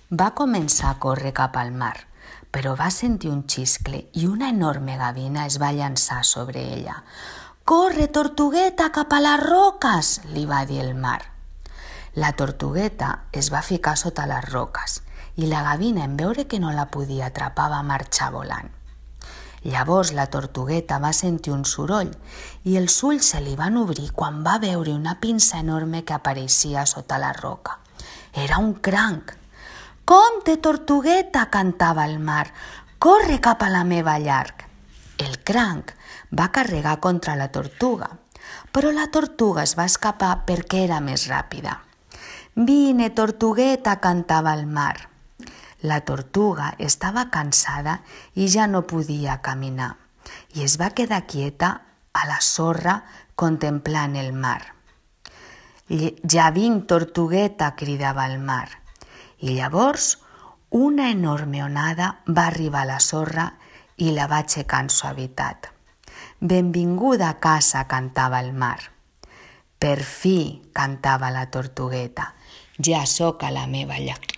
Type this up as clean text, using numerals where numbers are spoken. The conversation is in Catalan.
Va començar a córrer cap al mar, però va sentir un xiscle i una enorme gavina es va llançar sobre ella. «Corre, tortugueta, cap a les roques!», li va dir el mar. La tortugueta es va ficar sota les roques i la gavina, en veure que no la podia atrapar, va marxar volant. Llavors la tortugueta va sentir un soroll i els ulls se li van obrir quan va veure una pinça enorme que apareixia sota la roca. Era un cranc. «Compte, tortugueta!», cantava el mar. «Corre cap a la meva llar!». El cranc va carregar contra la tortuga, però la tortuga es va escapar perquè era més ràpida. «Vine, tortugueta!», cantava el mar. La tortuga estava cansada i ja no podia caminar i es va quedar quieta a la sorra contemplant el mar. «Ja vinc, tortugueta!», cridava el mar. I llavors una enorme onada va arribar a la sorra i la va aixecar en suavitat. «Benvinguda a casa!», cantava el mar. «Per fi!», cantava la tortugueta. «Ja sóc a la meva llar».